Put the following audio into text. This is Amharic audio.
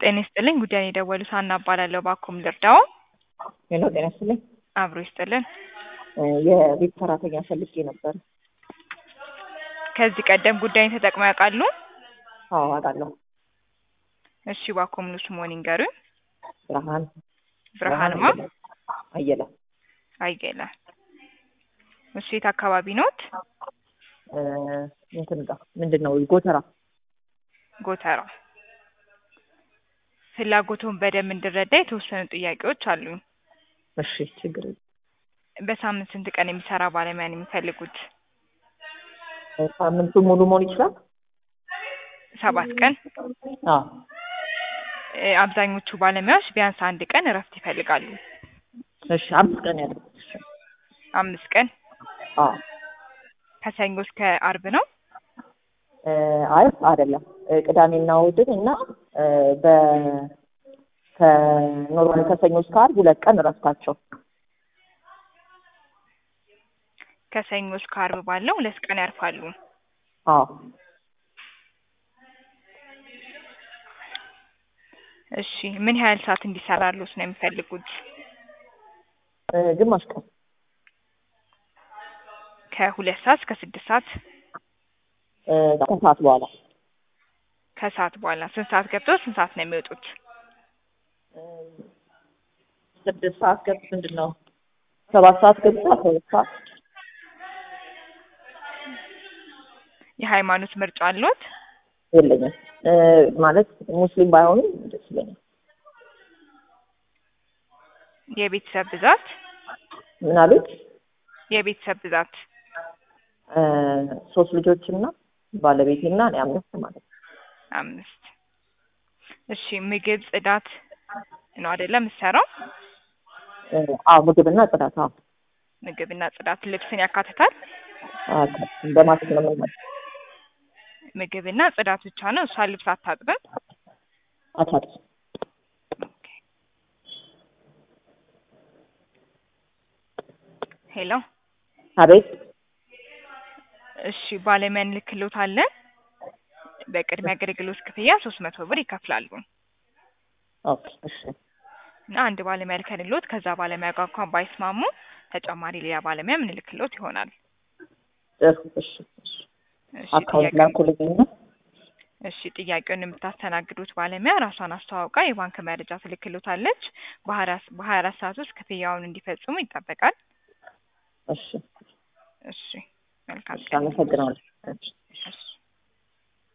ጤና ይስጥልኝ ጉዳዩን የደወሉት ሀና እባላለሁ። ባክዎን ልርዳዎ? ሄሎ ጤና ይስጥልኝ። አብሮ ይስጥልን። የቤት ሰራተኛ ፈልጌ ነበር። ከዚህ ቀደም ጉዳዩን ተጠቅመው ያውቃሉ? አዎ አውቃለሁ። እሺ ባክዎን ሙሉ ስምዎን ይንገሩኝ? ብርሃንማ አየለ። አየለ። እሺ የት አካባቢ ነዎት? እንትን ጋር ምንድነው ጎተራ። ጎተራ። ፍላጎቱን በደንብ እንድረዳ የተወሰኑ ጥያቄዎች አሉኝ። እሺ ችግር የለም። በሳምንት ስንት ቀን የሚሰራ ባለሙያ ነው የሚፈልጉት? ሳምንቱ ሙሉ መሆን ይችላል? 7 ቀን? አዎ። አብዛኞቹ ባለሙያዎች ቢያንስ 1 ቀን እረፍት ይፈልጋሉ። እሺ 5 ቀን ያለው። 5 ቀን? አዎ። ከሰኞ እስከ አርብ ነው? አይ አይደለም። ቅዳሜና እሑድን እና ከኖርማል ከሰኞ እስከ አርብ 2 ቀን እረፍታቸው። ከሰኞ እስከ አርብ ባለው 2 ቀን ያርፋሉ። አዎ። እሺ ምን ያህል ሰዓት እንዲሰራሉት ነው የሚፈልጉት? ግማሽ ቀን። ከ2 ሰዓት እስከ 6 ሰዓት? ከሰዓት በኋላ። ከሰዓት በኋላ ስንት ሰዓት ገብተው ስንት ሰዓት ነው የሚወጡት? 6 ሰዓት ገብተው ምንድነው 7 ሰዓት ገብተው 12 ሰዓት። የሃይማኖት ምርጫ አለዎት? የለኝም። ማለት ሙስሊም ባይሆኑም ደስ ይለኛል። የቤተሰብ ብዛት? ምን አሉት? የቤተሰብ ብዛት? 3 ልጆችና ባለቤቴና እኔ 5 ማለት ነው። 5። እሺ ምግብ ጽዳት ነው አይደለም የምትሰራው? አዎ ምግብና ጽዳት። አዎ ምግብና ጽዳት ልብስን ያካትታል? አዎ በማለት ነው የምንመጣው። ምግብና ጽዳት ብቻ ነው? እሷ ልብስ አታጥብም? አታጥብም። ሄሎ። አቤት። እሺ ባለሙያ እንልክልዎታለን። በቅድሚያ አገልግሎት ክፍያ 300 ብር ይከፍላሉ። ኦኬ እሺ። እና አንድ ባለሙያ ልከንልዎት ከዛ ባለሙያ ጋር እንኳን ባይስማሙ ተጨማሪ ሌላ ባለሙያ ምንልክልዎት ይሆናል። እሺ። አካውንት ላኩልኝና። እሺ ጥያቄውን የምታስተናግዱት ባለሙያ ራሷን አስተዋውቃ የባንክ መረጃ ትልክልዎታለች። በ24 ሰዓት ውስጥ ክፍያውን እንዲፈጽሙ ይጠበቃል። እሺ። እሺ መልካም አመሰግናለሁ። እሺ